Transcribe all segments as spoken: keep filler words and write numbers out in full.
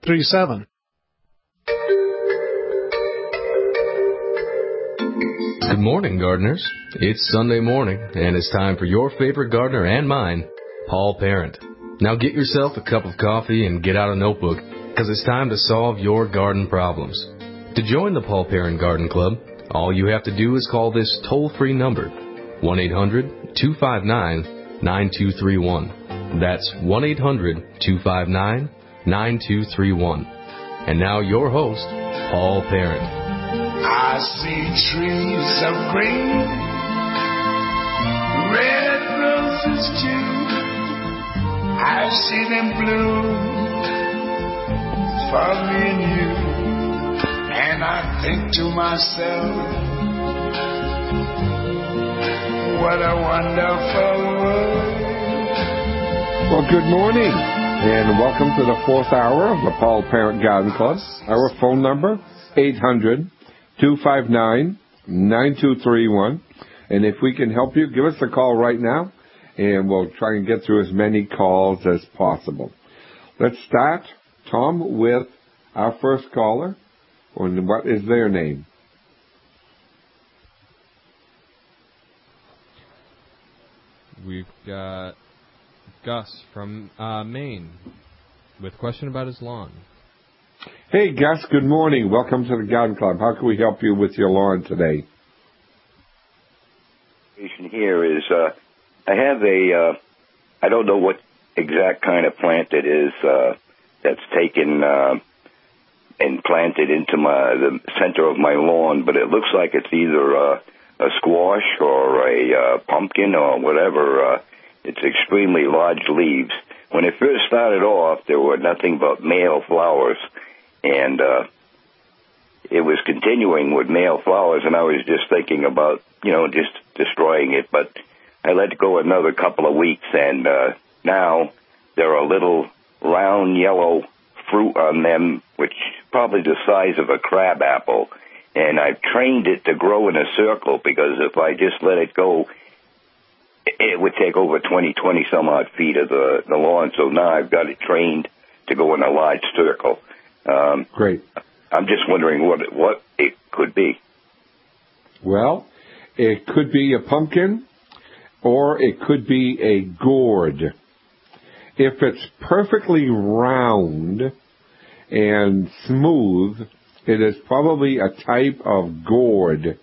three seven. Good morning, gardeners. It's Sunday morning, and it's time for your favorite gardener and mine, Paul Parent. Now get yourself a cup of coffee and get out a notebook, because it's time to solve your garden problems. To join the Paul Parent Garden Club, all you have to do is call this toll-free number, one eight hundred two five nine nine two three one. That's one eight hundred two five nine nine two three one. And now your host, Paul Parent. I see trees of green, red roses too. I see them bloom for me and you. And I think to myself, what a wonderful world. Well, good morning, and welcome to the fourth hour of the Paul Parent Garden Club. Our phone number, eight hundred two five nine nine two three one. And if we can help you, give us a call right now, and we'll try and get through as many calls as possible. Let's start, Tom, with our first caller. And what is their name? We've got Gus from uh, Maine with a question about his lawn. Hey, Gus, good morning. Welcome to the Garden Club. How can we help you with your lawn today? Here is, uh, I have a, uh, I don't know what exact kind of plant it is uh, that's taken uh, and planted into my the center of my lawn, but it looks like it's either uh, a squash or a uh, pumpkin or whatever. Uh, it's extremely large leaves. When it first started off, there were nothing but male flowers, and uh, it was continuing with male flowers, and I was just thinking about, you know, just destroying it, but I let it go another couple of weeks, and uh, now there are little round yellow fruit on them, which is probably the size of a crab apple, and I've trained it to grow in a circle, because if I just let it go, it would take over twenty, twenty some odd feet of the, the lawn, so now I've got it trained to go in a large circle. Um, Great. I'm just wondering what it, what it could be. Well, it could be a pumpkin, or it could be a gourd. If it's perfectly round and smooth, it is probably a type of gourd.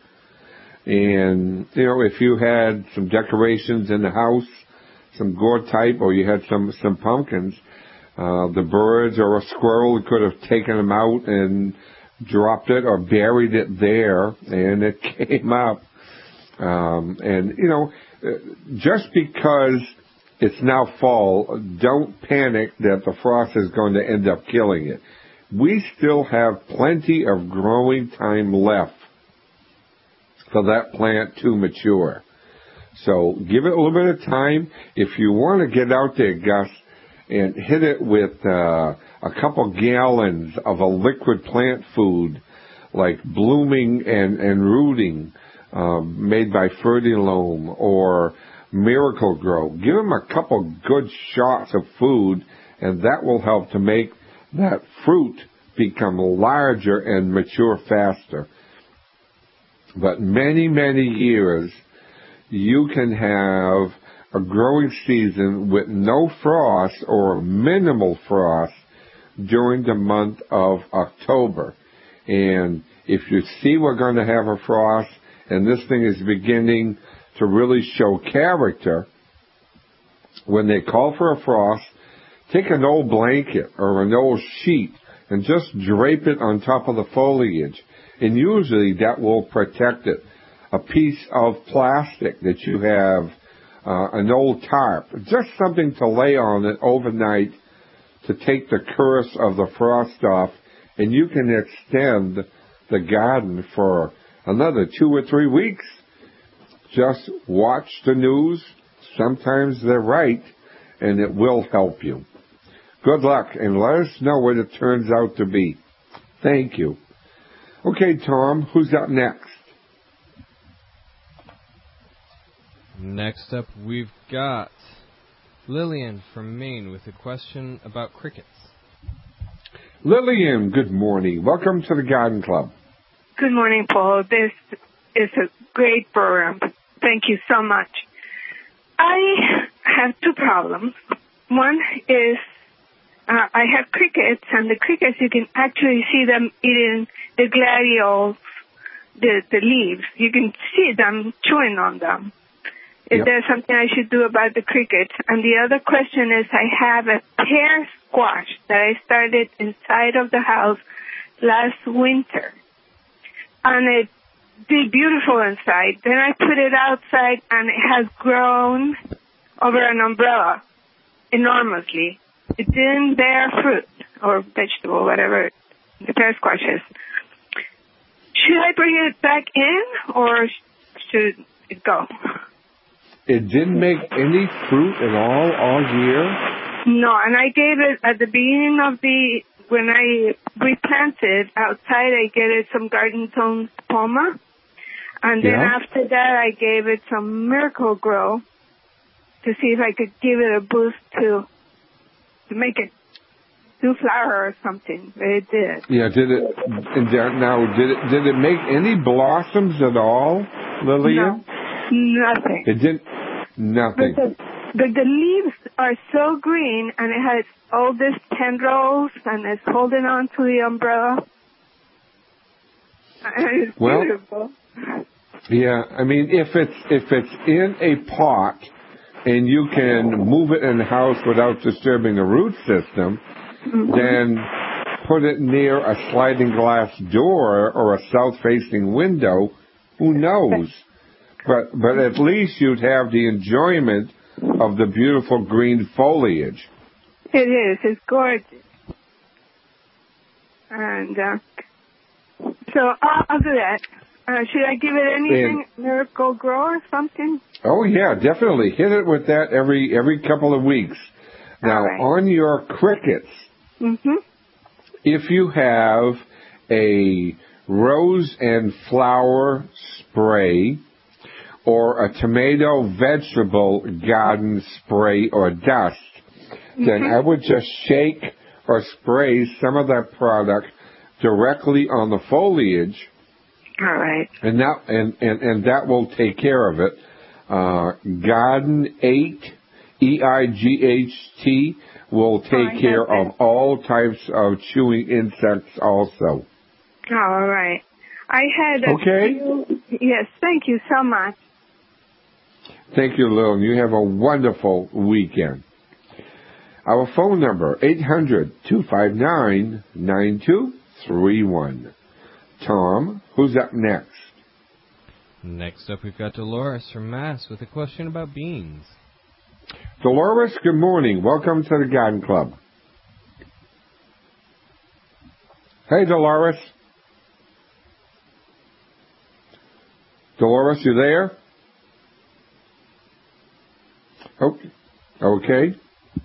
And, you know, if you had some decorations in the house, some gourd type, or you had some, some pumpkins, uh, the birds or a squirrel could have taken them out and dropped it or buried it there, and it came up. Um, and, you know, just because it's now fall, don't panic that the frost is going to end up killing it. We still have plenty of growing time left for that plant to mature. So give it a little bit of time. If you want to get out there, Gus, and hit it with uh, a couple gallons of a liquid plant food like Blooming and, and Rooting, um, made by Fertilome or Miracle Grow. Give them a couple good shots of food, and that will help to make that fruit become larger and mature faster. But many, many years, you can have a growing season with no frost or minimal frost during the month of October. And if you see we're going to have a frost, and this thing is beginning to really show character, when they call for a frost, take an old blanket or an old sheet and just drape it on top of the foliage. And usually that will protect it. A piece of plastic that you have, uh, an old tarp, just something to lay on it overnight to take the curse of the frost off, and you can extend the garden for another two or three weeks. Just watch the news. Sometimes they're right, and it will help you. Good luck, and let us know what it turns out to be. Thank you. Okay, Tom, who's up next? Next up, we've got Lillian from Maine with a question about crickets. Lillian, good morning. Welcome to the Garden Club. Good morning, Paul. This is a great program. Thank you so much. I have two problems. One is uh, I have crickets, and the crickets, you can actually see them eating the gladioles, the, the leaves. You can see them chewing on them. Is Yep. there something I should do about the crickets? And the other question is I have a pear squash that I started inside of the house last winter. And it did beautiful inside. Then I put it outside, and it has grown over an umbrella enormously. It didn't bear fruit or vegetable, whatever the pear squash is. Should I bring it back in, or should it go? It didn't make any fruit at all all year? No, and I gave it at the beginning of the, when I replanted outside, I gave it some Garden Zone Poma. And then Yeah. after that, I gave it some Miracle Grow to see if I could give it a boost to, to make it do flower or something. But it did. Yeah, did it, and there- now, did it, did it make any blossoms at all, Lillian? No, nothing. It didn't, But nothing. the, but the leaves are so green, and it has all these tendrils, and it's holding on to the umbrella. And it's Well, beautiful. Yeah, I mean, if it's, if it's in a pot and you can move it in the house without disturbing the root system, Mm-hmm. then put it near a sliding glass door or a south-facing window, who knows? But, but at least you'd have the enjoyment of the beautiful green foliage. It is. It's gorgeous. And uh, so I'll, I'll do that. Uh, should I give it anything, Miracle Grow or something? Oh yeah, definitely. Hit it with that every every couple of weeks. Now, All right. on your crickets, Mm-hmm. if you have a rose and flower spray or a tomato vegetable garden spray or dust, then Mm-hmm. I would just shake or spray some of that product directly on the foliage, All right. and that and, and, and that will take care of it. Uh, Garden eight, E I G H T, will I take have care that. of all types of chewing insects also. All right. I had a Okay. few, yes, thank you so much. Thank you, Lil. You have a wonderful weekend. Our phone number, eight hundred, two five nine, nine two three one. Tom, who's up next? Next up, we've got Dolores from Mass with a question about beans. Dolores, good morning. Welcome to the Garden Club. Hey, Dolores. Dolores, you there? Okay. Okay.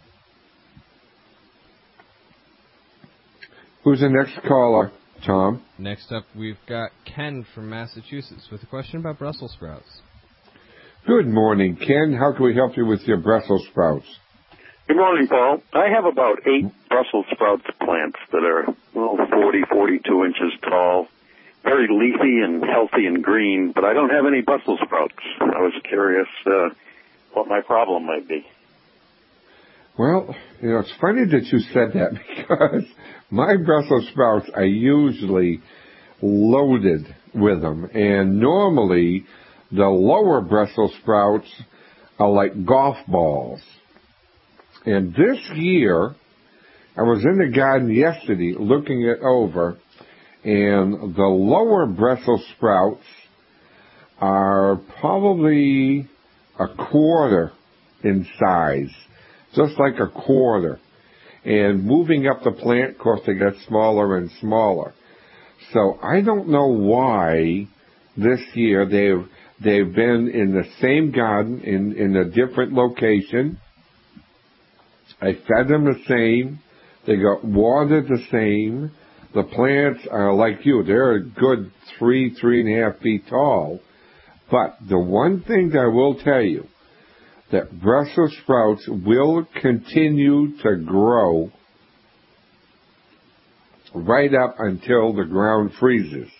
Who's the next caller, Tom? Next up, we've got Ken from Massachusetts with a question about Brussels sprouts. Good morning, Ken. How can we help you with your Brussels sprouts? Good morning, Paul. I have about eight Brussels sprouts plants that are well, forty, forty-two inches tall, very leafy and healthy and green, but I don't have any Brussels sprouts. I was curious uh, what my problem might be. Well, you know, it's funny that you said that because my Brussels sprouts are usually loaded with them, and normally the lower Brussels sprouts are like golf balls. And this year, I was in the garden yesterday looking it over, and the lower Brussels sprouts are probably a quarter in size, just like a quarter. And moving up the plant, of course, they get smaller and smaller. So I don't know why this year they've they've been in the same garden in, in a different location. I fed them the same. They got watered the same. The plants are like you. They're a good three, three and a half feet tall. But the one thing that I will tell you, that Brussels sprouts will continue to grow right up until the ground freezes.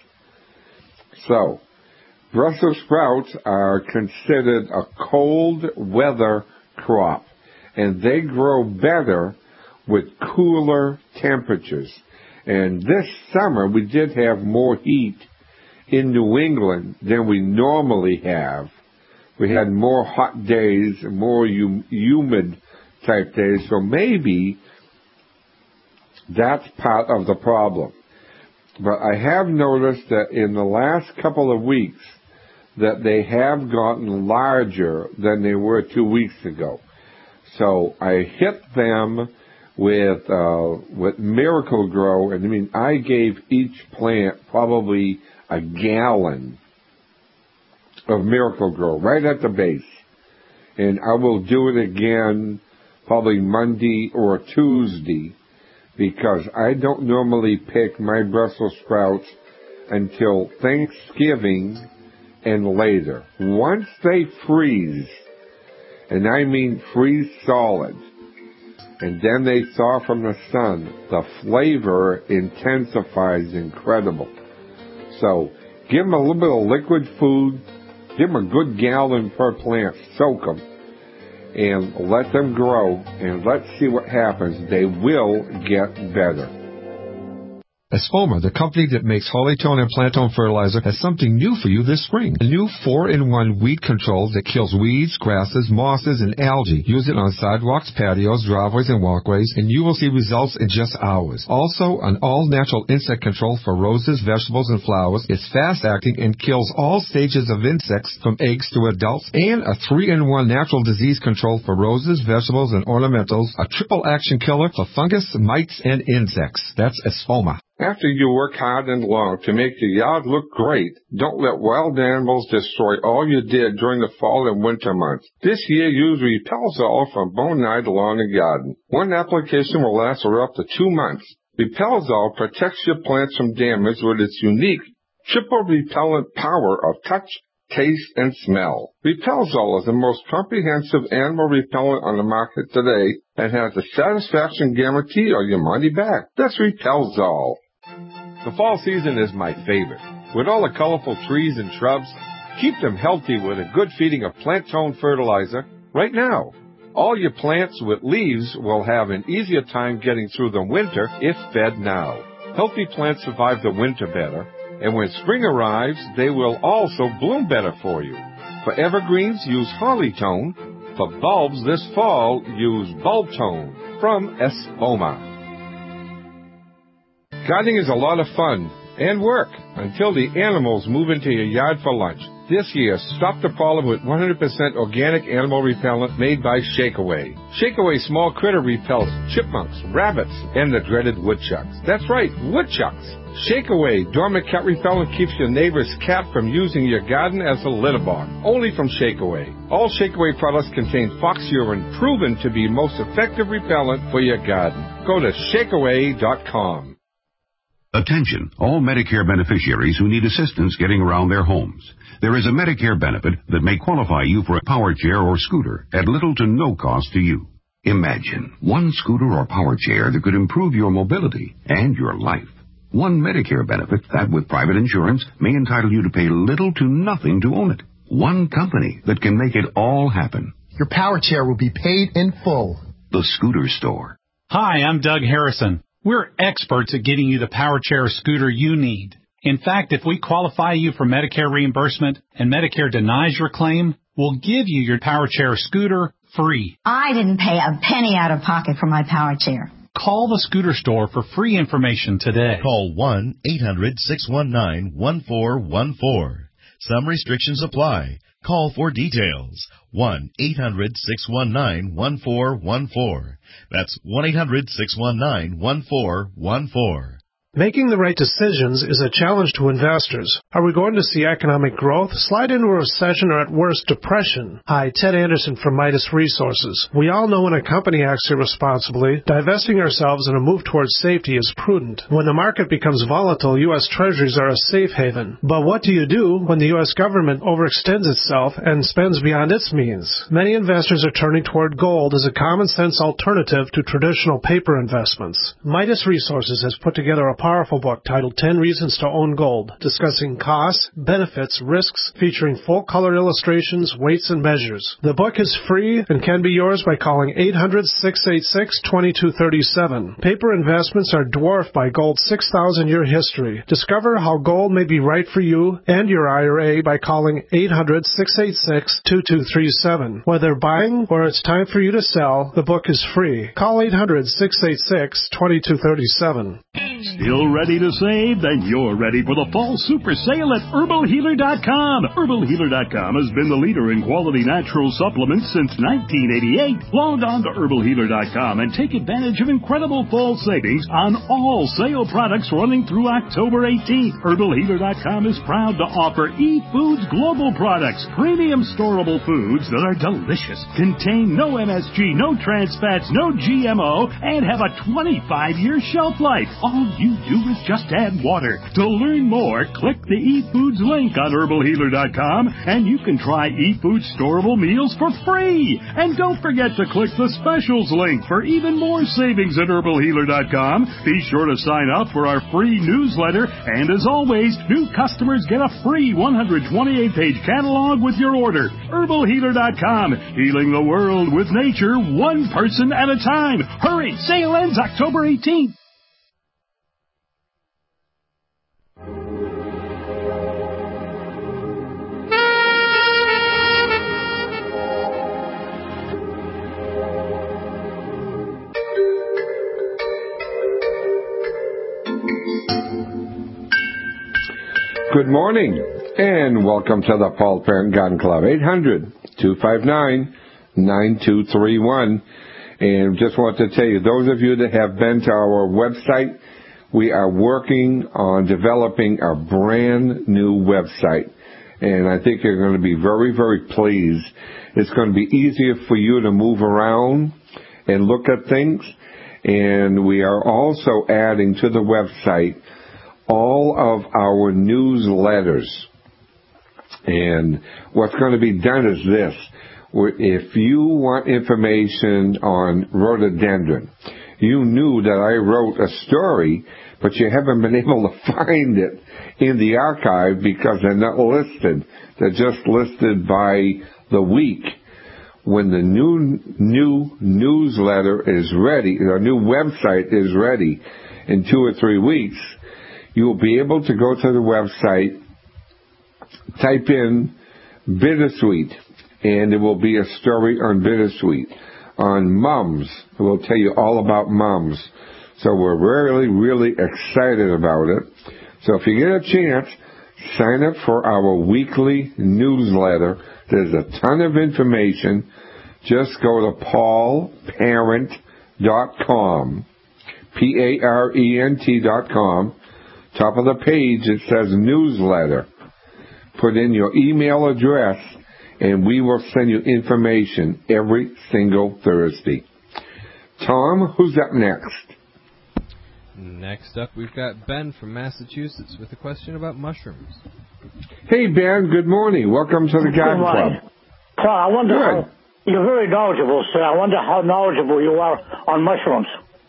So, Brussels sprouts are considered a cold weather crop, and they grow better with cooler temperatures. And this summer we did have more heat in New England than we normally have. We had more hot days, more hum- humid type days, so maybe that's part of the problem. But I have noticed that in the last couple of weeks that they have gotten larger than they were two weeks ago. So I hit them with uh, with Miracle-Gro, and I mean I gave each plant probably a gallon of Miracle-Gro right at the base, and I will do it again probably Monday or Tuesday, because I don't normally pick my Brussels sprouts until Thanksgiving and later. Once they freeze, and I mean freeze solid, and then they thaw from the sun, the flavor intensifies incredible. So give them a little bit of liquid food, give them a good gallon per plant, soak them, and let them grow, and let's see what happens. They will get better. Espoma, the company that makes Hollytone and Plantone fertilizer, has something new for you this spring. A new four in one weed control that kills weeds, grasses, mosses, and algae. Use it on sidewalks, patios, driveways, and walkways, and you will see results in just hours. Also, an all-natural insect control for roses, vegetables, and flowers. It's fast-acting and kills all stages of insects from eggs to adults. And a three in one natural disease control for roses, vegetables, and ornamentals. A triple-action killer for fungus, mites, and insects. That's Espoma. After you work hard and long to make your yard look great, don't let wild animals destroy all you did during the fall and winter months. This year, use Repelzol from Bonide Lawn and Garden. One application will last for up to two months. Repelzol protects your plants from damage with its unique triple repellent power of touch, taste, and smell. Repelzol is the most comprehensive animal repellent on the market today and has a satisfaction guarantee or your money back. That's Repelzol. The fall season is my favorite. With all the colorful trees and shrubs, keep them healthy with a good feeding of Plantone fertilizer right now. All your plants with leaves will have an easier time getting through the winter if fed now. Healthy plants survive the winter better, and when spring arrives, they will also bloom better for you. For evergreens, use Hollytone. For bulbs this fall, use Bulbtone from Espoma. Gardening is a lot of fun and work until the animals move into your yard for lunch. This year, stop the problem with one hundred percent organic animal repellent made by Shakeaway. Shakeaway small critter repels chipmunks, rabbits, and the dreaded woodchucks. That's right, woodchucks. Shakeaway dormant cat repellent keeps your neighbor's cat from using your garden as a litter box. Only from Shakeaway. All Shakeaway products contain fox urine, proven to be most effective repellent for your garden. Go to shakeaway dot com. Attention, all Medicare beneficiaries who need assistance getting around their homes. There is a Medicare benefit that may qualify you for a power chair or scooter at little to no cost to you. Imagine one scooter or power chair that could improve your mobility and your life. One Medicare benefit that, with private insurance, may entitle you to pay little to nothing to own it. One company that can make it all happen. Your power chair will be paid in full. The Scooter Store. Hi, I'm Doug Harrison. We're experts at getting you the power chair or scooter you need. In fact, if we qualify you for Medicare reimbursement and Medicare denies your claim, we'll give you your power chair or scooter free. I didn't pay a penny out of pocket for my power chair. Call the Scooter Store for free information today. Call one eight hundred six one nine one four one four. Some restrictions apply. Call for details. one eight hundred six one nine one four one four. That's one eight hundred six one nine one four one four. Making the right decisions is a challenge to investors. Are we going to see economic growth, slide into a recession, or at worst, depression? Hi, Ted Anderson from Midas Resources. We all know when a company acts irresponsibly, divesting ourselves in a move towards safety is prudent. When the market becomes volatile, U S Treasuries are a safe haven. But what do you do when the U S government overextends itself and spends beyond its means? Many investors are turning toward gold as a common-sense alternative to traditional paper investments. Midas Resources has put together a powerful book titled ten Reasons to Own Gold, discussing costs, benefits, risks, featuring full-color illustrations, weights, and measures. The book is free and can be yours by calling eight hundred, six eight six, two two three seven. Paper investments are dwarfed by gold's six thousand year history. Discover how gold may be right for you and your I R A by calling eight hundred, six eight six, two two three seven. Whether buying or it's time for you to sell, the book is free. Call eight hundred, six eight six, two two three seven. Still ready to save? Then you're ready for the fall super sale at herbal healer dot com. herbal healer dot com has been the leader in quality natural supplements since nineteen eighty-eight. Log on to herbal healer dot com and take advantage of incredible fall savings on all sale products running through October eighteenth. herbal healer dot com is proud to offer eFoods Global products, premium storable foods that are delicious, contain no M S G, no trans fats, no G M O, and have a twenty-five year shelf life. All you do is just add water. To learn more, click the eFoods link on herbal healer dot com, and you can try eFoods storable meals for free. And don't forget to click the specials link for even more savings at herbal healer dot com. Be sure to sign up for our free newsletter, and as always, new customers get a free one hundred twenty-eight page catalog with your order. herbal healer dot com, healing the world with nature, one person at a time. Hurry, sale ends October eighteenth. Good morning, and welcome to the Paul Parent Gun Club, eight hundred, two five nine, nine two three one. And just want to tell you, those of you that have been to our website, we are working on developing a brand new website. And I think you're going to be very, very pleased. It's going to be easier for you to move around and look at things. And we are also adding to the website all of our newsletters. And what's going to be done is this. If you want information on rhododendron, you knew that I wrote a story, but you haven't been able to find it in the archive because they're not listed. They're just listed by the week. When the new new newsletter is ready, the new website is ready in two or three weeks, you'll be able to go to the website, type in Bittersweet, and there will be a story on Bittersweet. On mums, it will tell you all about mums. So we're really, really excited about it. So if you get a chance, sign up for our weekly newsletter. There's a ton of information. Just go to paul parent dot com, P A R E N T dot com. Top of the page, it says newsletter. Put in your email address, and we will send you information every single Thursday. Tom, who's up next? Next up, we've got Ben from Massachusetts with a question about mushrooms. Hey, Ben, good morning. Welcome to the Garden Club. Sir, I wonder Good. how, you're very knowledgeable, sir. I wonder how knowledgeable you are on mushrooms.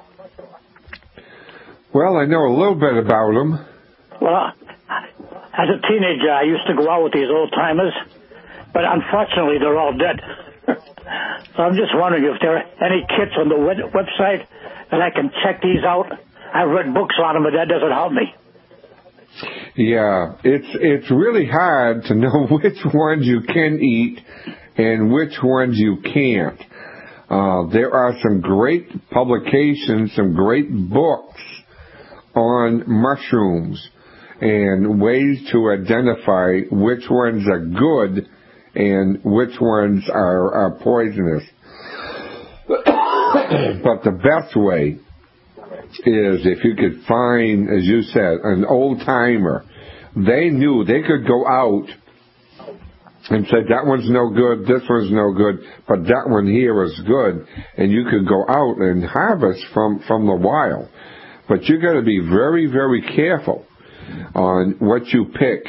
Well, I know a little bit about them. Well, as a teenager, I used to go out with these old-timers, but unfortunately, they're all dead. So I'm just wondering if there are any kits on the web- website that I can check these out. I've read books on them, but that doesn't help me. Yeah, it's it's really hard to know which ones you can eat and which ones you can't. Uh, there are some great publications, some great books on mushrooms and ways to identify which ones are good and which ones are, are poisonous. But the best way is if you could find, as you said, an old-timer. They knew they could go out and say, that one's no good, this one's no good, but that one here is good, and you could go out and harvest from, from the wild. But you got to be very, very careful on what you pick.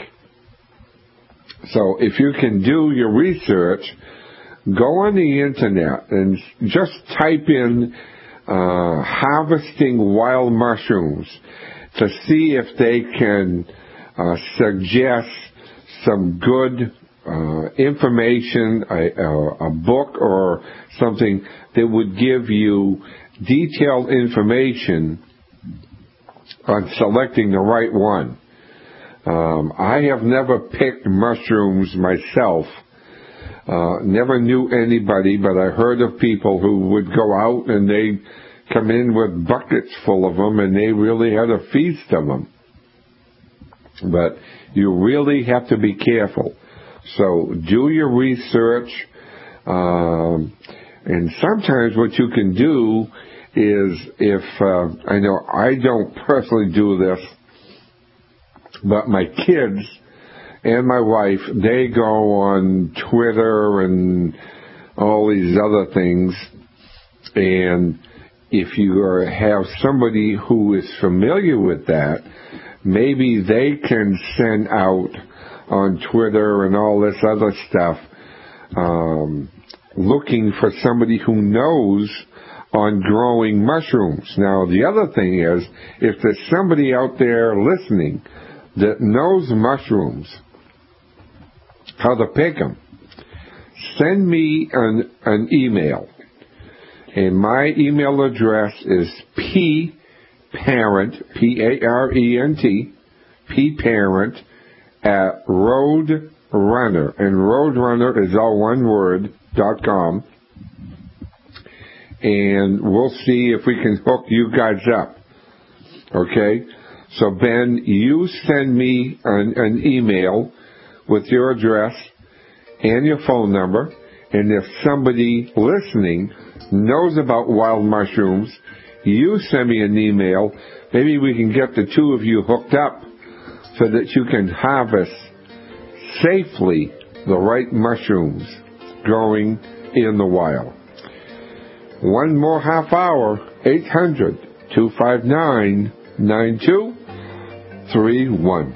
So if you can do your research, go on the internet and just type in uh, harvesting wild mushrooms to see if they can uh, suggest some good uh, information, a, a, a book or something that would give you detailed information on selecting the right one. Um, I have never picked mushrooms myself. Uh, never knew anybody, but I heard of people who would go out and they'd come in with buckets full of them, and they really had a feast of them. But you really have to be careful. So do your research, um, and sometimes what you can do is if, uh, I know I don't personally do this, but my kids and my wife, they go on Twitter and all these other things, and if you are, have somebody who is familiar with that, maybe they can send out on Twitter and all this other stuff, um, looking for somebody who knows on growing mushrooms. Now, the other thing is, if there's somebody out there listening that knows mushrooms, how to pick them, send me an, an email. And my email address is pparent, P A R E N T, pparent at Roadrunner. And Roadrunner is all one word, dot com. And we'll see if we can hook you guys up. Okay? So, Ben, you send me an, an email with your address and your phone number, and if somebody listening knows about wild mushrooms, you send me an email. Maybe we can get the two of you hooked up so that you can harvest safely the right mushrooms growing in the wild. One more half hour, eight hundred, two five nine, nine two three one.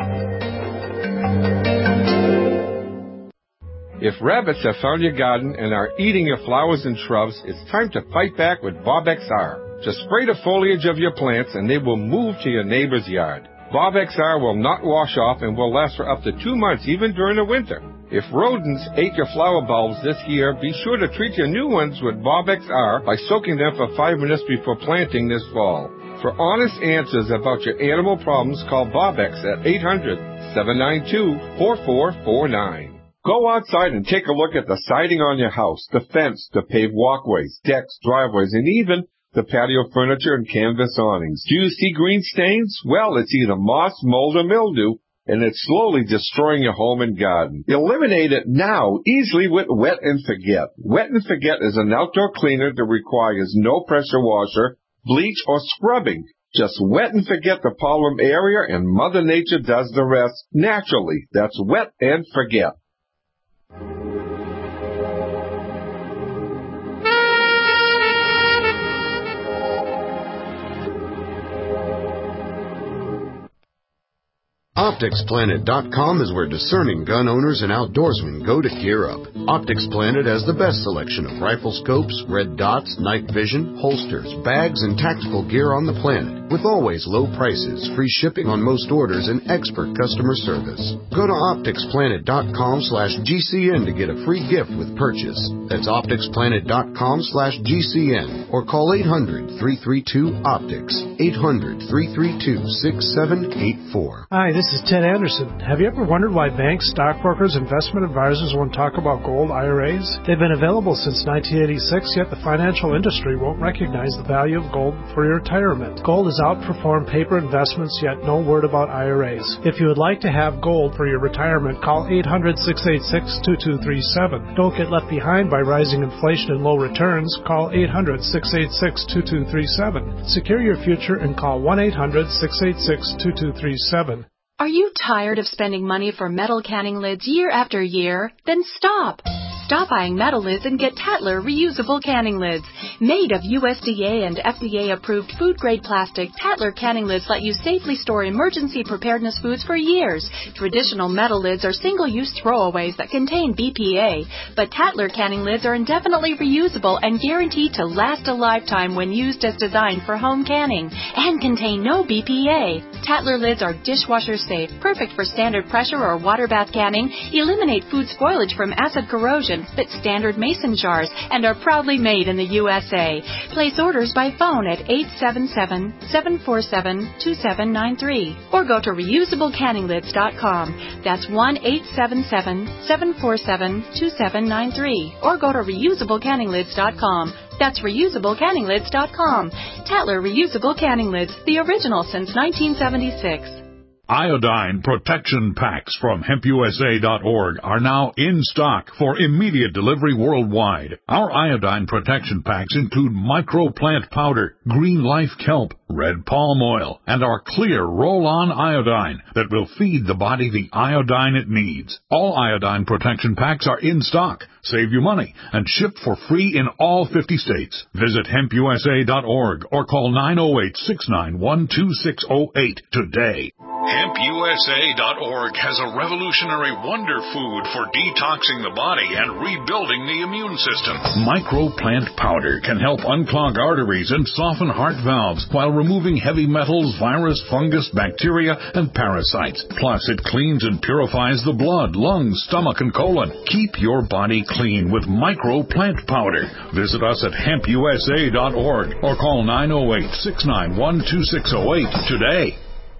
If rabbits have found your garden and are eating your flowers and shrubs, it's time to fight back with Bob X R. Just spray the foliage of your plants and they will move to your neighbor's yard. Bob X R will not wash off and will last for up to two months, even during the winter. If rodents ate your flower bulbs this year, be sure to treat your new ones with Bob X R by soaking them for five minutes before planting this fall. For honest answers about your animal problems, call Bob X at eight hundred, seven nine two, four four four nine. Go outside and take a look at the siding on your house, the fence, the paved walkways, decks, driveways, and even the patio furniture and canvas awnings. Do you see green stains? Well, it's either moss, mold, or mildew, and it's slowly destroying your home and garden. Eliminate it now, easily with Wet and Forget. Wet and Forget is an outdoor cleaner that requires no pressure washer, bleach, or scrubbing. Just wet and forget the problem area, and Mother Nature does the rest naturally. That's Wet and Forget. Optics Planet dot com is where discerning gun owners and outdoorsmen go to gear up. Optics Planet has the best selection of rifle scopes, red dots, night vision, holsters, bags, and tactical gear on the planet, with always low prices, free shipping on most orders, and expert customer service. Go to Optics Planet dot com slash G C N to get a free gift with purchase. That's Optics Planet dot com slash G C N, or call eight hundred, three three two, OPTICS, eight hundred, three three two, six seven eight four. Hi, this This is Ted Anderson. Have you ever wondered why banks, stockbrokers, investment advisors won't talk about gold I R As? They've been available since nineteen eighty-six, yet the financial industry won't recognize the value of gold for your retirement. Gold has outperformed paper investments, yet no word about I R As. If you would like to have gold for your retirement, call eight hundred, six eight six, two two three seven. Don't get left behind by rising inflation and low returns. Call eight hundred, six eight six, two two three seven. Secure your future and call one eight hundred, six eight six, two two three seven. Are you tired of spending money for metal canning lids year after year? Then stop! Stop buying metal lids and get Tatler reusable canning lids. Made of U S D A and F D A-approved food-grade plastic, Tatler canning lids let you safely store emergency preparedness foods for years. Traditional metal lids are single-use throwaways that contain B P A, but Tatler canning lids are indefinitely reusable and guaranteed to last a lifetime when used as designed for home canning and contain no B P A. Tatler lids are dishwasher safe, perfect for standard pressure or water bath canning, eliminate food spoilage from acid corrosion, fit standard mason jars, and are proudly made in the U S A. Place orders by phone at eight seven seven, seven four seven, two seven nine three or go to reusable canning lids dot com. That's one eight seven seven, seven four seven, two seven nine three or go to reusable canning lids dot com. That's reusable canning lids dot com. Tatler Reusable Canning Lids, the original since nineteen seventy-six. Iodine protection packs from hemp U S A dot org are now in stock for immediate delivery worldwide. Our iodine protection packs include microplant powder, green life kelp, red palm oil, and our clear roll-on iodine that will feed the body the iodine it needs. All iodine protection packs are in stock. Save you money and ship for free in all fifty states. Visit hemp U S A dot org or call nine oh eight, six nine one, two six oh eight today. hemp U S A dot org has a revolutionary wonder food for detoxing the body and rebuilding the immune system. Microplant powder can help unclog arteries and soften heart valves while removing heavy metals, virus, fungus, bacteria, and parasites. Plus, it cleans and purifies the blood, lungs, stomach, and colon. Keep your body clean with microplant powder. Visit us at hemp U S A dot org or call nine oh eight, six nine one, two six oh eight today.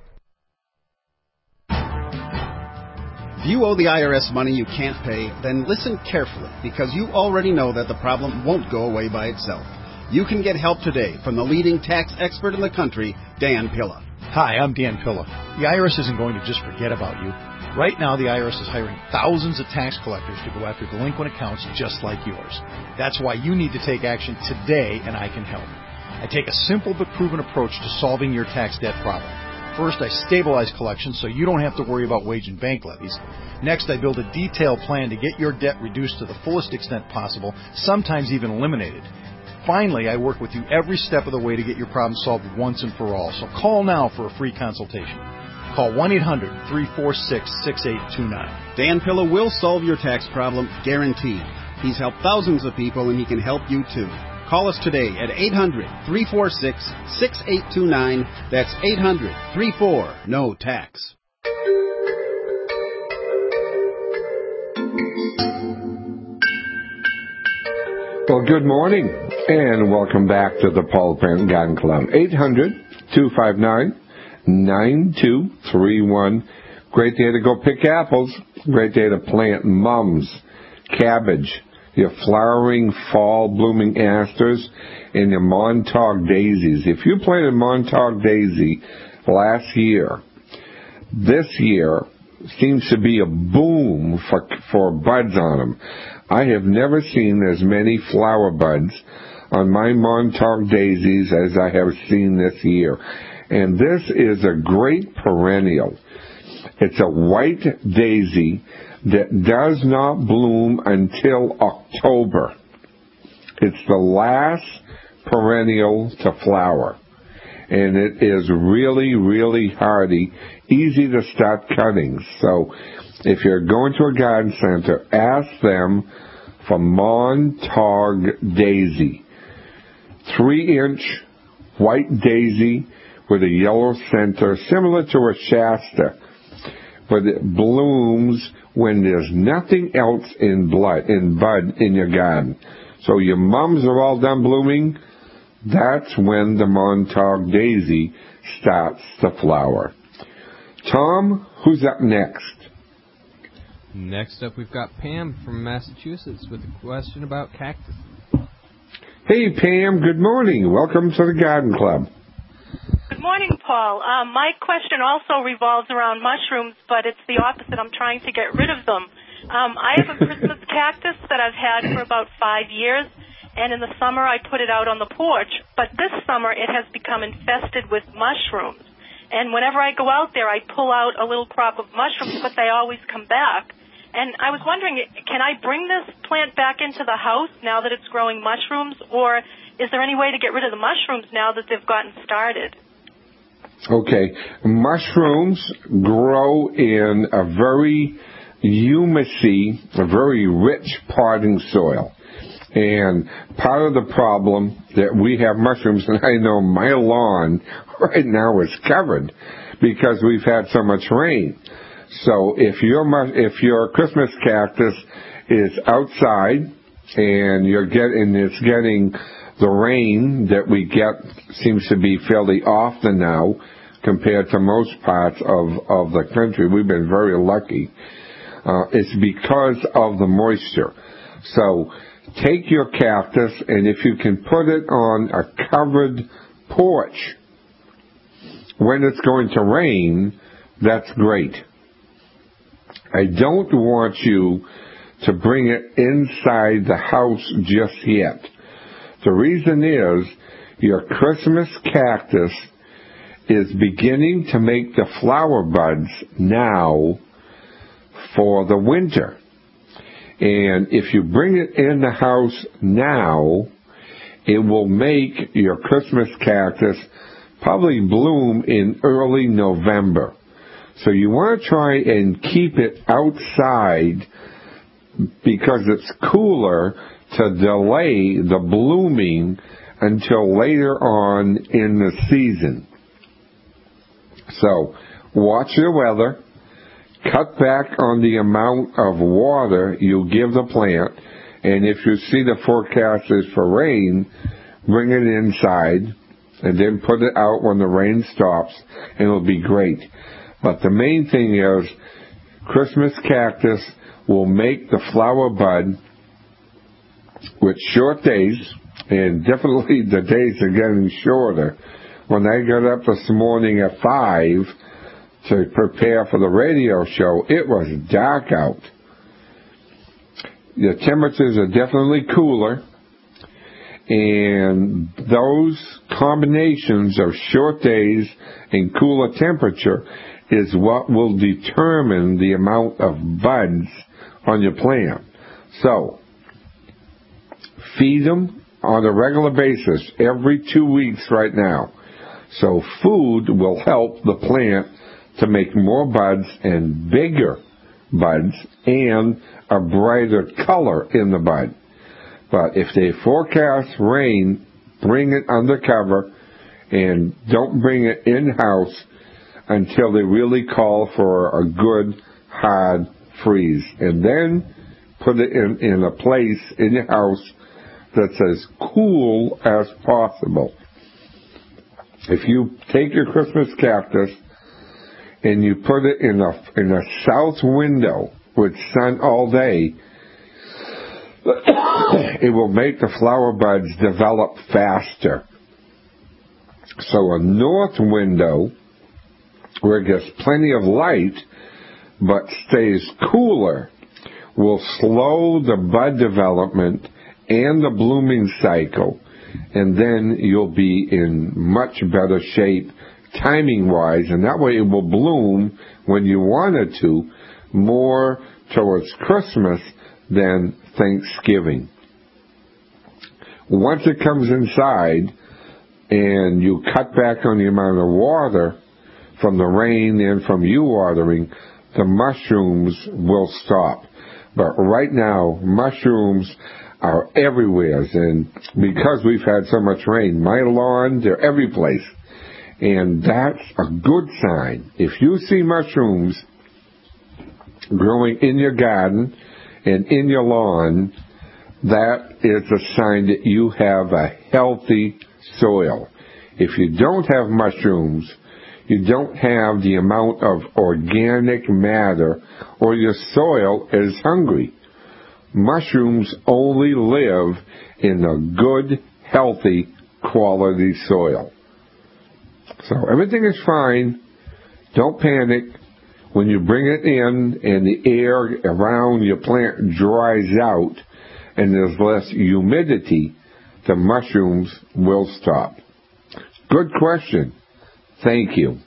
If you owe the I R S money you can't pay, then listen carefully, because you already know that the problem won't go away by itself. You can get help today from the leading tax expert in the country, Dan Pilla. Hi, I'm Dan Pilla. The I R S isn't going to just forget about you. Right now, the I R S is hiring thousands of tax collectors to go after delinquent accounts just like yours. That's why you need to take action today, and I can help. I take a simple but proven approach to solving your tax debt problem. First, I stabilize collections so you don't have to worry about wage and bank levies. Next, I build a detailed plan to get your debt reduced to the fullest extent possible, sometimes even eliminated. Finally, I work with you every step of the way to get your problem solved once and for all. So call now for a free consultation. Call one eight hundred, three four six, six eight two nine. Dan Pilla will solve your tax problem, guaranteed. He's helped thousands of people, and he can help you too. Call us today at eight hundred, three four six, six eight two nine. That's eight hundred, three four, no tax. Well, good morning, and welcome back to the Paul Parent Garden Club. eight hundred, two five nine, nine two three one. Great day to go pick apples. Great day to plant mums, cabbage, your flowering fall blooming asters, and your Montauk daisies. If you planted Montauk daisy last year, this year seems to be a boom for, for buds on them. I have never seen as many flower buds on my Montauk daisies as I have seen this year. And this is a great perennial. It's a white daisy that does not bloom until October. It's the last perennial to flower. And it is really, really hardy, easy to start cutting. So if you're going to a garden center, ask them for Montauk daisy. Three-inch white daisy with a yellow center, similar to a Shasta, but it blooms when there's nothing else in blood, in bud in your garden. So your mums are all done blooming, that's when the Montauk daisy starts to flower. Tom, who's up next? Next up, we've got Pam from Massachusetts with a question about cactus. Hey, Pam, good morning. Welcome to the Garden Club. Good morning, Paul. Um, my question also revolves around mushrooms, but it's the opposite. I'm trying to get rid of them. Um, I have a Christmas cactus that I've had for about five years, and in the summer I put it out on the porch. But this summer it has become infested with mushrooms. And whenever I go out there, I pull out a little crop of mushrooms, but they always come back. And I was wondering, can I bring this plant back into the house now that it's growing mushrooms, or is there any way to get rid of the mushrooms now that they've gotten started? Okay. Mushrooms grow in a very humusy, a very rich potting soil. And part of the problem that we have mushrooms, and I know my lawn right now is covered because we've had so much rain. So if your if your Christmas cactus is outside and you're getting it's getting the rain that we get seems to be fairly often now compared to most parts of, of the country. We've been very lucky. Uh, it's because of the moisture. So take your cactus, and if you can put it on a covered porch when it's going to rain, that's great. I don't want you to bring it inside the house just yet. The reason is your Christmas cactus is beginning to make the flower buds now for the winter. And if you bring it in the house now, it will make your Christmas cactus probably bloom in early November. So you want to try and keep it outside because it's cooler to delay the blooming until later on in the season. So watch the weather. Cut back on the amount of water you give the plant, and if you see the forecast is for rain, bring it inside, and then put it out when the rain stops, and it'll be great. But the main thing is, Christmas cactus will make the flower bud with short days, and definitely the days are getting shorter. When I got up this morning at five, to prepare for the radio show, it was dark out. The temperatures are definitely cooler, and those combinations of short days and cooler temperature is what will determine the amount of buds on your plant. So, feed them on a regular basis every two weeks right now. So food will help the plant to make more buds and bigger buds and a brighter color in the bud. But if they forecast rain, bring it under cover and don't bring it in-house until they really call for a good hard freeze. And then put it in, in a place in your house that's as cool as possible. If you take your Christmas cactus and you put it in a in a south window with sun all day, it will make the flower buds develop faster. So a north window where it gets plenty of light but stays cooler will slow the bud development and the blooming cycle, and then you'll be in much better shape timing-wise, and that way it will bloom when you want it to, more towards Christmas than Thanksgiving. Once it comes inside and you cut back on the amount of water from the rain and from you watering, the mushrooms will stop. But right now, mushrooms are everywhere, and because we've had so much rain, my lawn, they're every place. And that's a good sign. If you see mushrooms growing in your garden and in your lawn, that is a sign that you have a healthy soil. If you don't have mushrooms, you don't have the amount of organic matter or your soil is hungry. Mushrooms only live in a good, healthy, quality soil. So everything is fine. Don't panic. When you bring it in and the air around your plant dries out and there's less humidity, the mushrooms will stop. Good question. Thank you.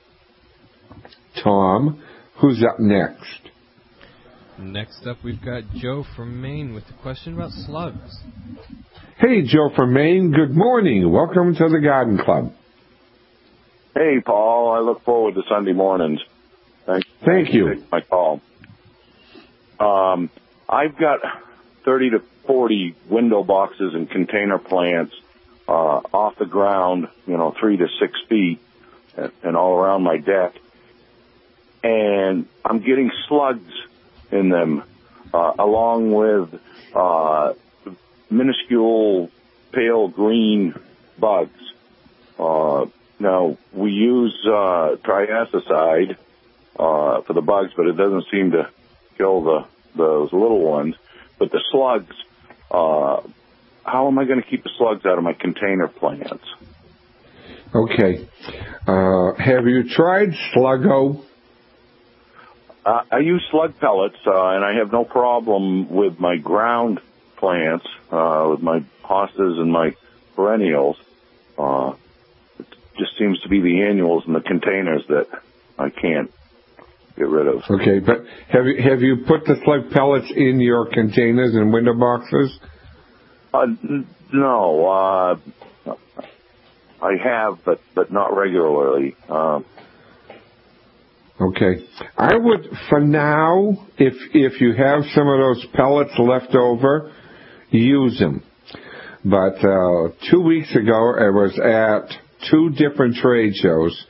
Tom, who's up next? Next up, we've got Joe from Maine with a question about slugs. Hey, Joe from Maine. Good morning. Welcome to the Garden Club. Hey, Paul. I look forward to Sunday mornings. Thanks. Thank you. For taking my call. Um, I've got thirty to forty window boxes and container plants uh, off the ground, you know, three to six feet, and, and all around my deck. And I'm getting slugs in them, uh, along with uh, minuscule pale green bugs. Uh, now, we use uh, triacicide uh, for the bugs, but it doesn't seem to kill the those little ones. But the slugs, uh, how am I going to keep the slugs out of my container plants? Okay. Uh, have you tried Sluggo? Uh, I use slug pellets, uh, and I have no problem with my ground plants, uh, with my hostas and my perennials. Uh, it just seems to be the annuals and the containers that I can't get rid of. Okay, but have you have you put the slug pellets in your containers and window boxes? Uh, n- no, uh, I have, but but not regularly. Uh, Okay. I would, for now, if if you have some of those pellets left over, use them. But uh, two weeks ago, I was at two different trade shows.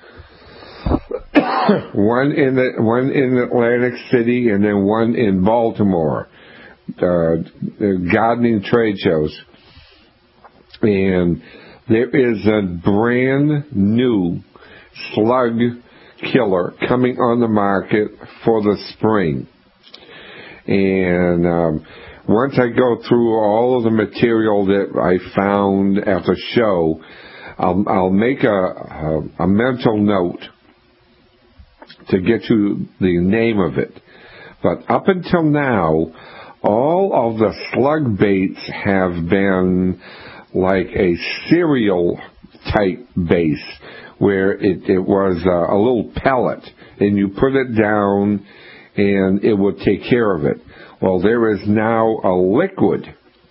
one in the one in Atlantic City and then one in Baltimore. Uh, gardening trade shows. And there is a brand new slug killer coming on the market for the spring. And um, once I go through all of the material that I found at the show, I'll, I'll make a, a, a mental note to get you the name of it. But up until now, all of the slug baits have been like a cereal type base, where it, it was uh, a little pellet, and you put it down, and it would take care of it. Well, there is now a liquid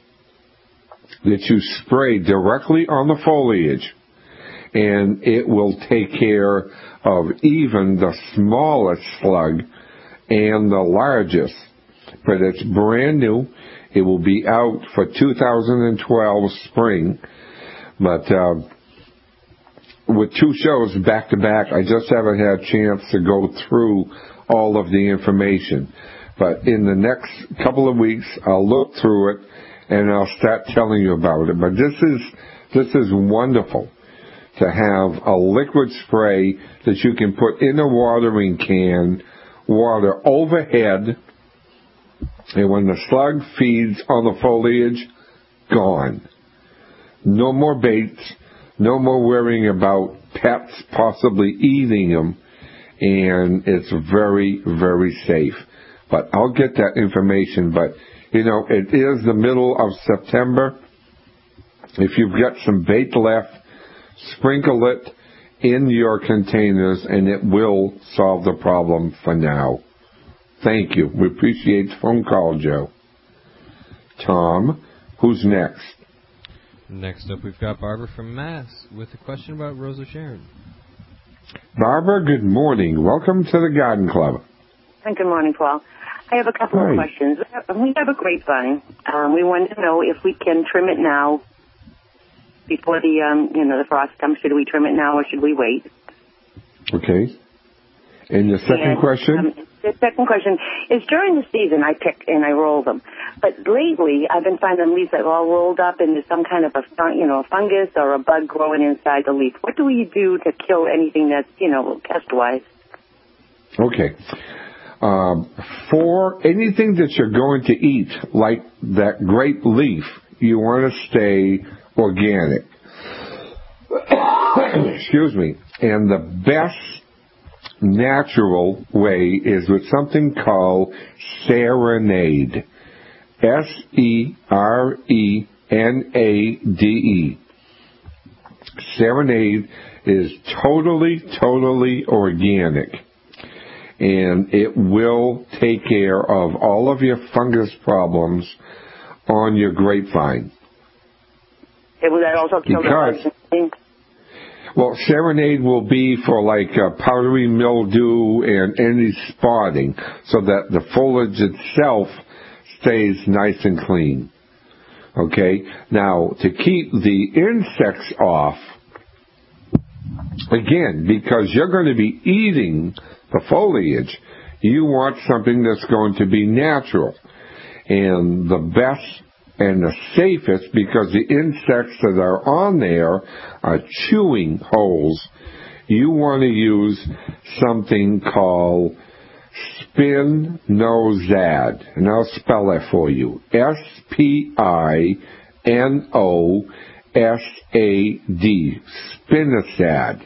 that you spray directly on the foliage, and it will take care of even the smallest slug and the largest. But it's brand new. It will be out for two thousand twelve spring. But uh, with two shows back to back, I just haven't had a chance to go through all of the information. But in the next couple of weeks, I'll look through it and I'll start telling you about it. But this is this is wonderful to have a liquid spray that you can put in a watering can, water overhead, and when the slug feeds on the foliage, gone. No more baits. No more worrying about pets possibly eating them, and it's very, very safe. But I'll get that information. But, you know, it is the middle of September. If you've got some bait left, sprinkle it in your containers, and it will solve the problem for now. Thank you. We appreciate the phone call, Joe. Tom, who's next? Next up, we've got Barbara from Mass with a question about Rosa Sharon. Barbara, good morning. Welcome to the Garden Club. And good morning, Paul. I have a couple Hi. of questions. We have a grapevine. Um, we wanted to know if we can trim it now before the um, you know the frost comes. Should we trim it now or should we wait? Okay. And your second and, question? Um, The second question is during the season I pick and I roll them, but lately I've been finding leaves that are all rolled up and there's some kind of a fun, you know a fungus or a bug growing inside the leaf. What do we do to kill anything that's you know pest-wise? Okay. Um, for anything that you're going to eat, like that grape leaf, you want to stay organic. Excuse me. And the best natural way is with something called Serenade. S E R E N A D E. Serenade is totally, totally organic. And it will take care of all of your fungus problems on your grapevine. It will that also kill because, the Well, Serenade will be for like uh, powdery mildew and any spotting so that the foliage itself stays nice and clean. Okay? Now, to keep the insects off, again, because you're going to be eating the foliage, you want something that's going to be natural. And the best and the safest, because the insects that are on there are chewing holes, you want to use something called Spinosad. And I'll spell that for you. S P I N O S A D. Spinosad.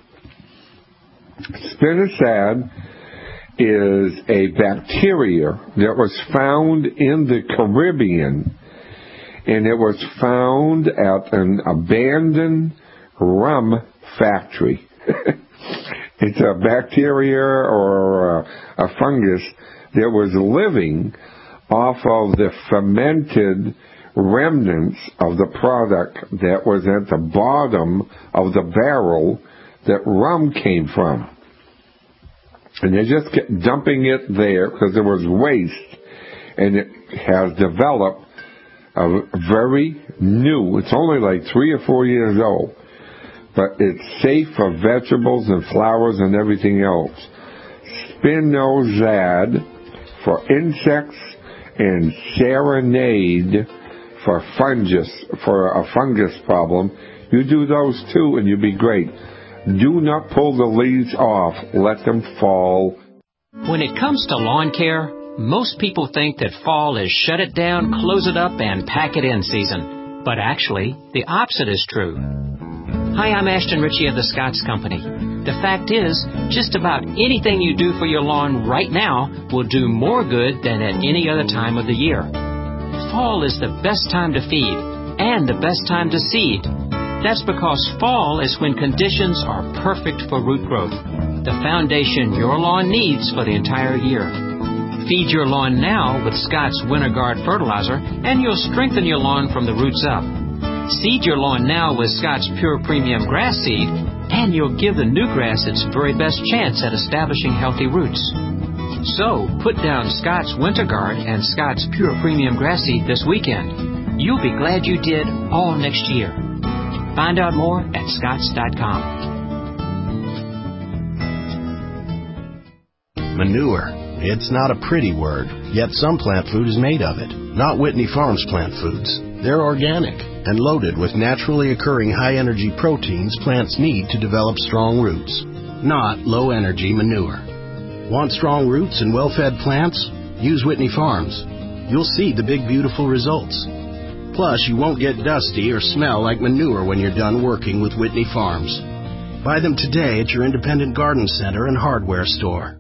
Spinosad is a bacteria that was found in the Caribbean, and it was found at an abandoned rum factory. It's a bacteria or a, a fungus that was living off of the fermented remnants of the product that was at the bottom of the barrel that rum came from. And they just kept dumping it there because there was waste, and it has developed a very new, it's only like three or four years old, but it's safe for vegetables and flowers and everything else. Spinosad for insects and Serenade for fungus, for a fungus problem. You do those two and you'll be great. Do not pull the leaves off. Let them fall. When it comes to lawn care, most people think that fall is shut it down, close it up, and pack it in season. But actually, the opposite is true. Hi, I'm Ashton Ritchie of the Scotts Company. The fact is, just about anything you do for your lawn right now will do more good than at any other time of the year. Fall is the best time to feed and the best time to seed. That's because fall is when conditions are perfect for root growth, the foundation your lawn needs for the entire year. Feed your lawn now with Scotts Winter Guard fertilizer, and you'll strengthen your lawn from the roots up. Seed your lawn now with Scotts Pure Premium Grass Seed, and you'll give the new grass its very best chance at establishing healthy roots. So, put down Scotts Winter Guard and Scotts Pure Premium Grass Seed this weekend. You'll be glad you did all next year. Find out more at scotts dot com. Manure. It's not a pretty word, yet some plant food is made of it. Not Whitney Farms plant foods. They're organic and loaded with naturally occurring high-energy proteins plants need to develop strong roots. Not low-energy manure. Want strong roots and well-fed plants? Use Whitney Farms. You'll see the big, beautiful results. Plus, you won't get dusty or smell like manure when you're done working with Whitney Farms. Buy them today at your independent garden center and hardware store.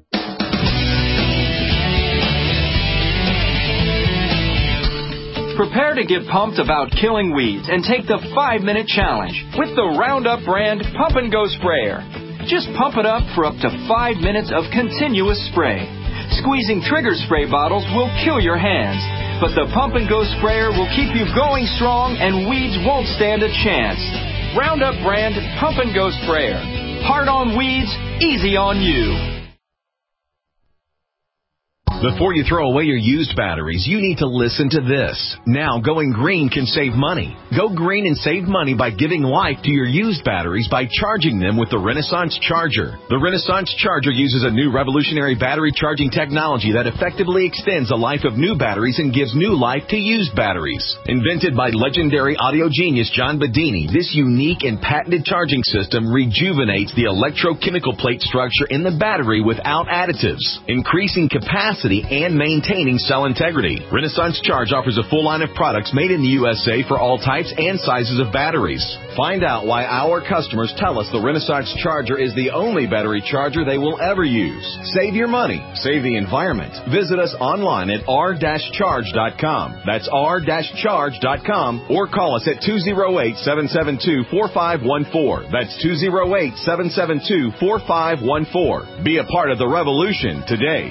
Prepare to get pumped about killing weeds and take the five-minute challenge with the Roundup brand Pump and Go Sprayer. Just pump it up for up to five minutes of continuous spray. Squeezing trigger spray bottles will kill your hands, but the Pump and Go Sprayer will keep you going strong and weeds won't stand a chance. Roundup brand Pump and Go Sprayer. Hard on weeds, easy on you. Before you throw away your used batteries, you need to listen to this. Now, going green can save money. Go green and save money by giving life to your used batteries by charging them with the Renaissance Charger. The Renaissance Charger uses a new revolutionary battery charging technology that effectively extends the life of new batteries and gives new life to used batteries. Invented by legendary audio genius John Bedini, this unique and patented charging system rejuvenates the electrochemical plate structure in the battery without additives, increasing capacity and maintaining cell integrity. Renaissance Charge offers a full line of products made in the U S A for all types and sizes of batteries. Find out why our customers tell us the Renaissance Charger is the only battery charger they will ever use. Save your money. Save the environment. Visit us online at r dash charge dot com. That's r dash charge dot com or call us at two oh eight, seven seven two, four five one four. That's two oh eight, seven seven two, four five one four. Be a part of the revolution today.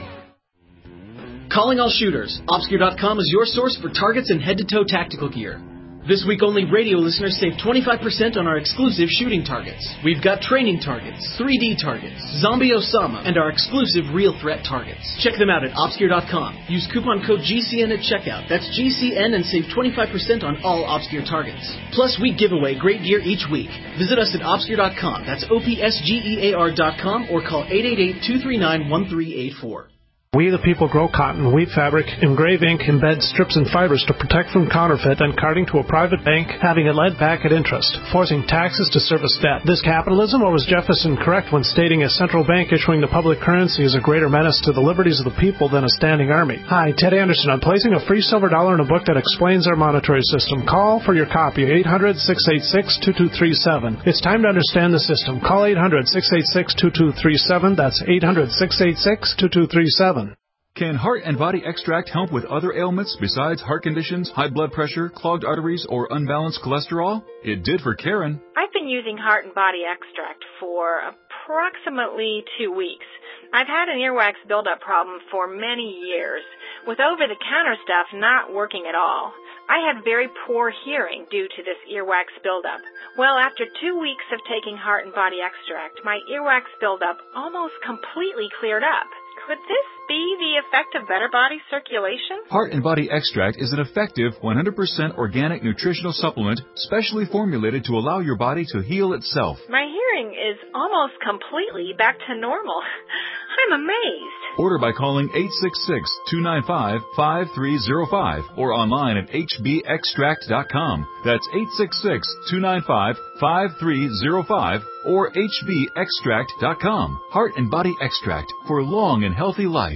Calling all shooters, Obscure dot com is your source for targets and head-to-toe tactical gear. This week only radio listeners save twenty-five percent on our exclusive shooting targets. We've got training targets, three D targets, Zombie Osama, and our exclusive real threat targets. Check them out at Obscure dot com. Use coupon code G C N at checkout. That's G C N and save twenty-five percent on all Obscure targets. Plus, we give away great gear each week. Visit us at Obscure dot com. That's O P S G E A R dot com or call eight eight eight, two three nine, one three eight four. We the people grow cotton, weave fabric, engrave ink, embed strips and fibers to protect from counterfeit and carting to a private bank, having it led back at interest, forcing taxes to service debt. This capitalism, or was Jefferson correct when stating a central bank issuing the public currency is a greater menace to the liberties of the people than a standing army? Hi, Ted Anderson. I'm placing a free silver dollar in a book that explains our monetary system. Call for your copy, eight hundred, six eight six, two two three seven. It's time to understand the system. Call eight hundred, six eight six, two two three seven. That's eight hundred, six eight six, two two three seven. Can Heart and Body Extract help with other ailments besides heart conditions, high blood pressure, clogged arteries, or unbalanced cholesterol? It did for Karen. I've been using Heart and Body Extract for approximately two weeks. I've had an earwax buildup problem for many years, with over-the-counter stuff not working at all. I had very poor hearing due to this earwax buildup. Well, after two weeks of taking Heart and Body Extract, my earwax buildup almost completely cleared up. Could this be the effect of better body circulation? Heart and Body Extract is an effective one hundred percent organic nutritional supplement specially formulated to allow your body to heal itself. My hearing is almost completely back to normal. I'm amazed. Order by calling eight six six, two nine five, five three zero five or online at H B extract dot com. That's eight six six, two nine five, five three zero five or H B extract dot com. Heart and Body Extract for a long and healthy life.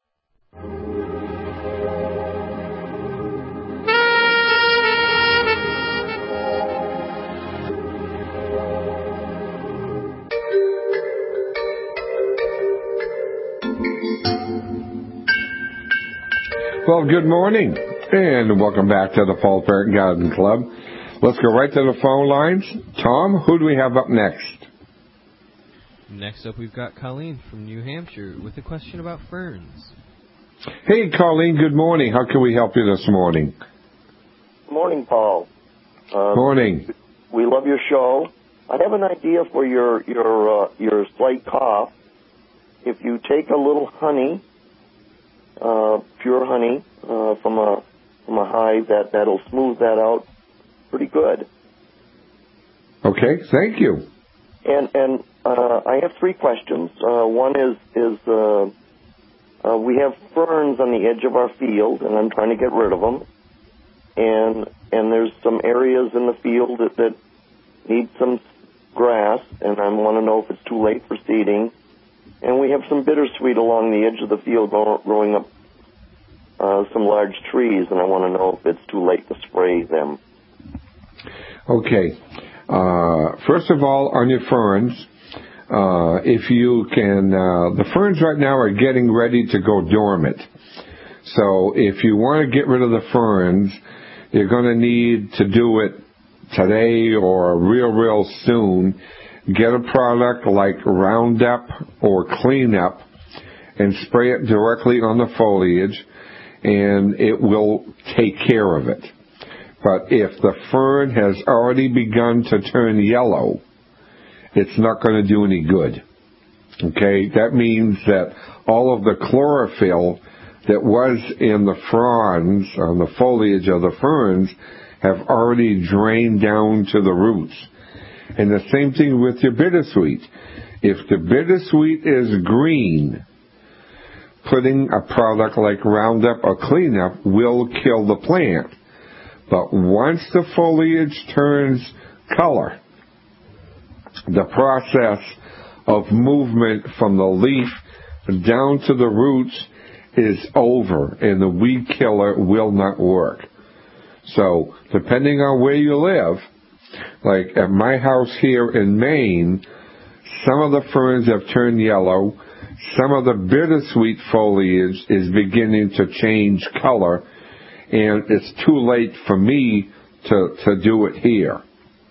Well, good morning, and welcome back to the Fall Parrot Garden Club. Let's go right to the phone lines. Tom, who do we have up next? Next up, we've got Colleen from New Hampshire with a question about ferns. Hey, Colleen, good morning. How can we help you this morning? Morning, Paul. Um, morning. We love your show. I have an idea for your your uh, your slight cough. If you take a little honey, uh, pure honey uh, from a from a hive, that that'll smooth that out pretty good. Okay, thank you. And and uh, I have three questions. Uh, one is is uh, uh, we have ferns on the edge of our field, and I'm trying to get rid of them. And and there's some areas in the field that, that need some grass, and I want to know if it's too late for seeding. And we have some bittersweet along the edge of the field growing up uh, some large trees, and I want to know if it's too late to spray them. Okay. Uh, first of all, on your ferns, uh, if you can, uh, the ferns right now are getting ready to go dormant. So if you want to get rid of the ferns, you're going to need to do it today or real, real soon. Get a product like Roundup or Cleanup and spray it directly on the foliage, and it will take care of it. But if the fern has already begun to turn yellow, it's not going to do any good. Okay? That means that all of the chlorophyll that was in the fronds, on the foliage of the ferns, have already drained down to the roots. And the same thing with your bittersweet. If the bittersweet is green, putting a product like Roundup or Cleanup will kill the plant. But once the foliage turns color, the process of movement from the leaf down to the roots is over, and the weed killer will not work. So, depending on where you live, like at my house here in Maine, some of the ferns have turned yellow. Some of the bittersweet foliage is beginning to change color, and it's too late for me to, to do it here.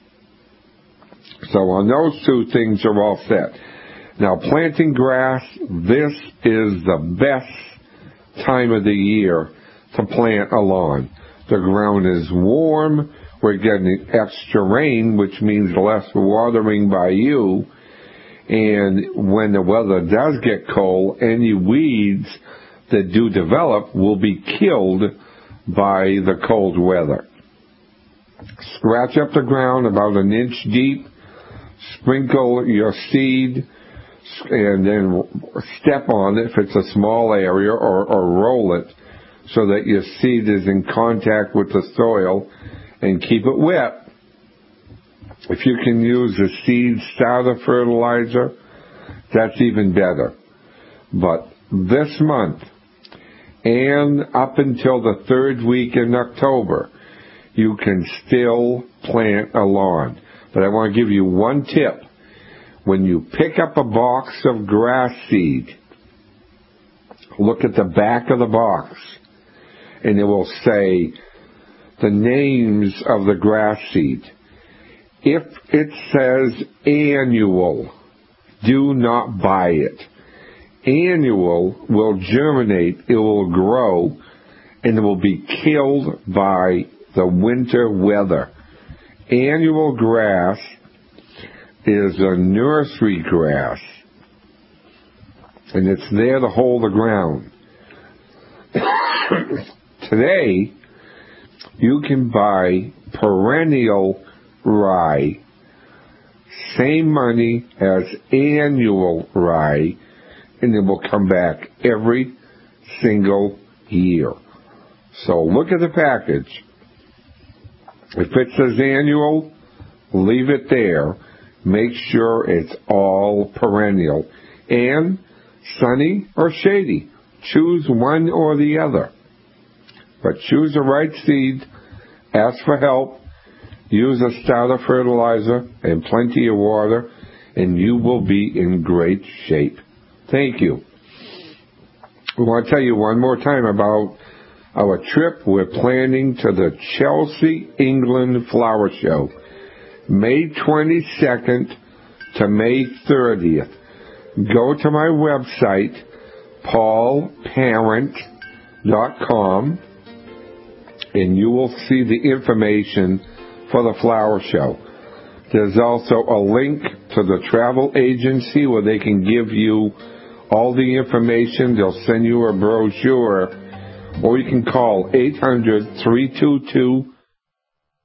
So on those two things are all set. Now, planting grass, this is the best time of the year to plant a lawn. The ground is warm. We're getting extra rain, which means less watering by you. And when the weather does get cold, any weeds that do develop will be killed by the cold weather. Scratch up the ground about an inch deep, sprinkle your seed, and then step on it if it's a small area, or, or roll it so that your seed is in contact with the soil, and keep it wet. If you can use a seed starter fertilizer, that's even better. But this month, and up until the third week in October, you can still plant a lawn. But I want to give you one tip. When you pick up a box of grass seed, look at the back of the box, and it will say the names of the grass seed. If it says annual, do not buy it. Annual will germinate, it will grow, and it will be killed by the winter weather. Annual grass is a nursery grass, and it's there to hold the ground. Today, you can buy perennial rye, same money as annual rye, and it will come back every single year. So look at the package. If it says annual, leave it there. Make sure it's all perennial. And sunny or shady. Choose one or the other. But choose the right seed. Ask for help. Use a starter fertilizer and plenty of water, and you will be in great shape. Thank you. We want to tell you one more time about our trip we're planning to the Chelsea, England Flower Show, May twenty-second to May thirtieth. Go to my website, paul parent dot com, and you will see the information for the flower show. There's also a link to the travel agency where they can give you all the information. They'll send you a brochure, or you can call eight hundred, three two two,